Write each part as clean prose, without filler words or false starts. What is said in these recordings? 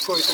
こえてます。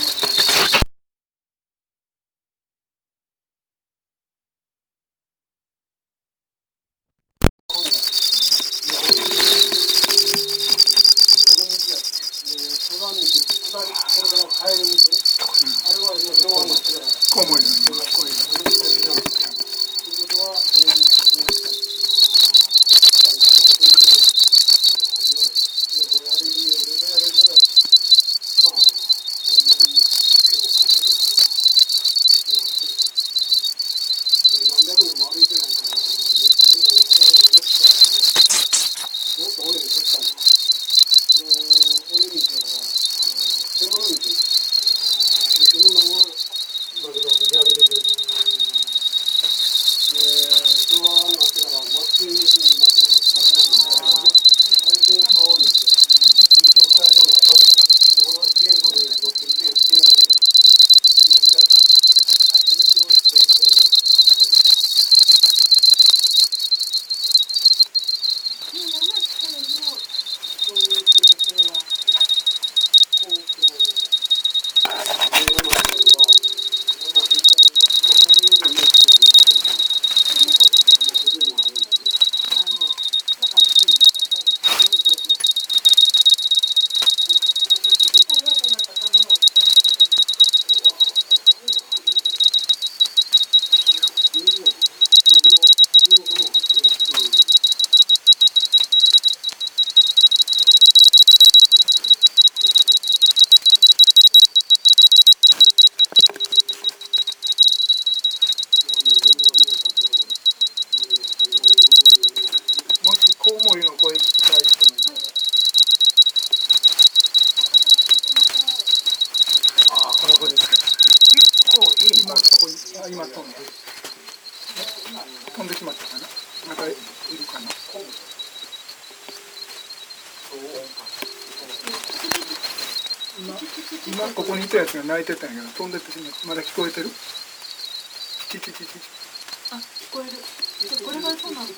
もしコウモリの声聞きたい人もいたら、この子ですか。結構いい。今そこに今飛んでしまったかな。またいるかな。今ここにいたやつが鳴いてたんやけど飛んでってしまった。まだ聞こえてる？チチチチ。 あ、聞こえる。これがそうなんです。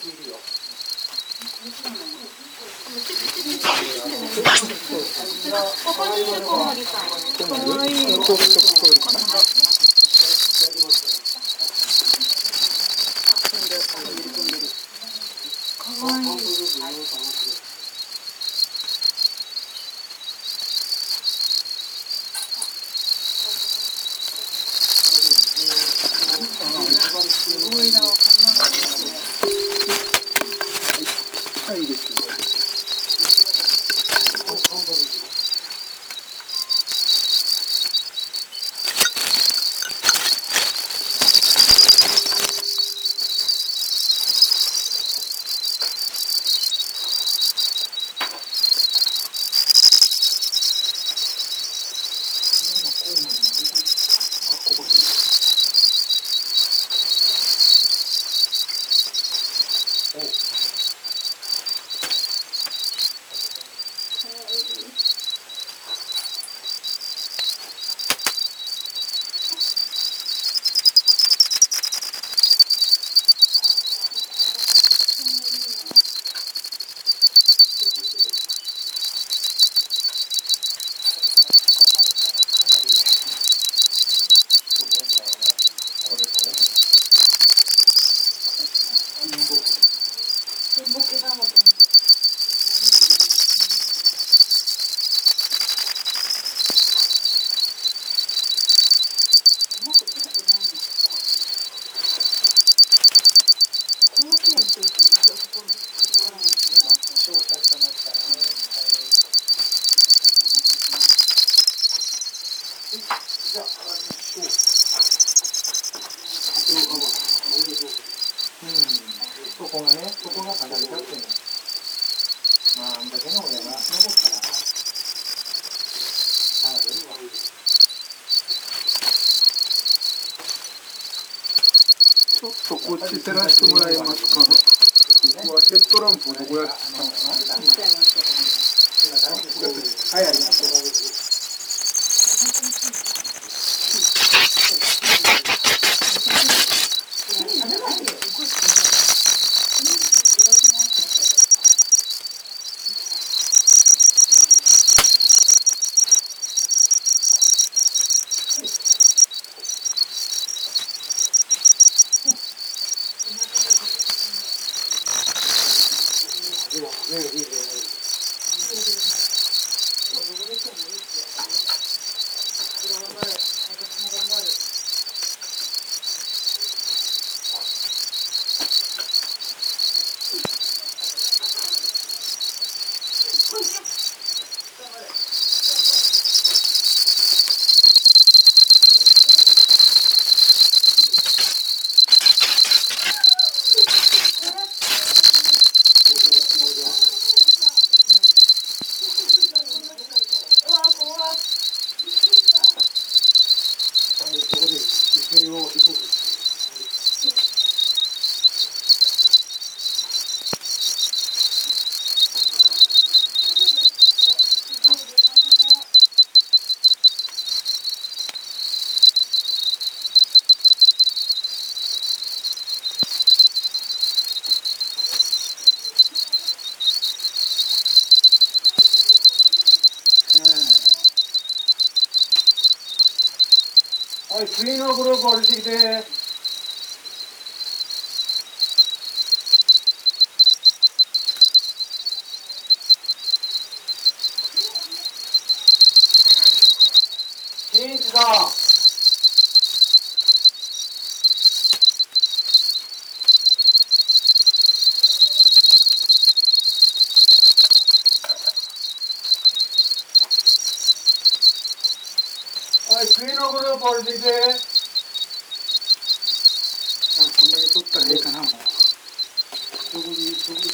ここにいるコウモリさん。かわいい。 聞こえるかな。 かわいい。すごいな、こんなのですね。 はい、いいですよ。そこが離れたっていうのは、まあ、あんだけの親が残ったら、離れるわ。ちょっとこっち照らしてもらえますか。ここはヘッドランプをどこやってたのかな。早い。 はい、次のグループ降りてきて。新一さん。はい、次のグループ降りてきて。